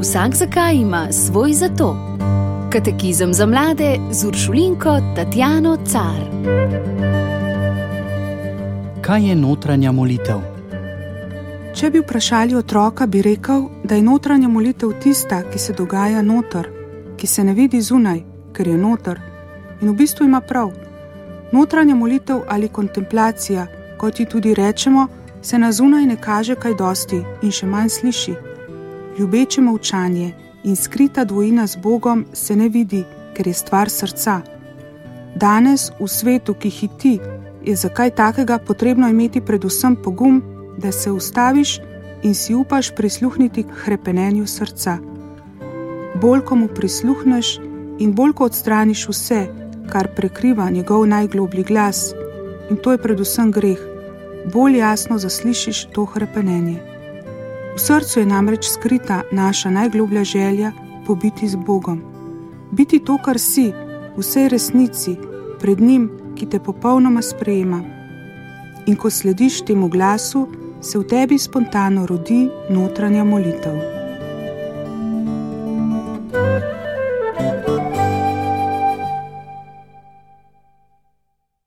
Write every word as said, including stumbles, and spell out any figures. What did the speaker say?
Vsak zakaj ima svoj zato. Katekizem za mlade z Uršulinko Tatjano Car. Kaj je notranja molitev? Če bi vprašali otroka, bi rekel, da je notranja molitev tista, ki se dogaja noter, ki se ne vidi zunaj, ker je noter. In v bistvu ima prav. Notranja molitev ali kontemplacija, kot ji tudi rečemo, se na zunaj ne kaže kaj dosti in še manj sliši. Ljubeče molčanje in skrita dvojina z Bogom se ne vidi, ker je stvar srca. Danes, v svetu, ki hiti, je za kaj takega potrebno imeti predvsem pogum, da se ustaviš in si upaš prisluhniti k hrepenenju srca. Bolj, ko mu prisluhneš in bolj, ko odstraniš vse, kar prekriva njegov najgloblji glas, in to je predvsem greh, bolj jasno zaslišiš to hrepenenje. V srcu je namreč skrita naša najgloblja želja po biti z Bogom. Biti to, kar si, v vsej resnici, pred njim, ki te popolnoma sprejema. In ko slediš temu glasu, se v tebi spontano rodi notranja molitev.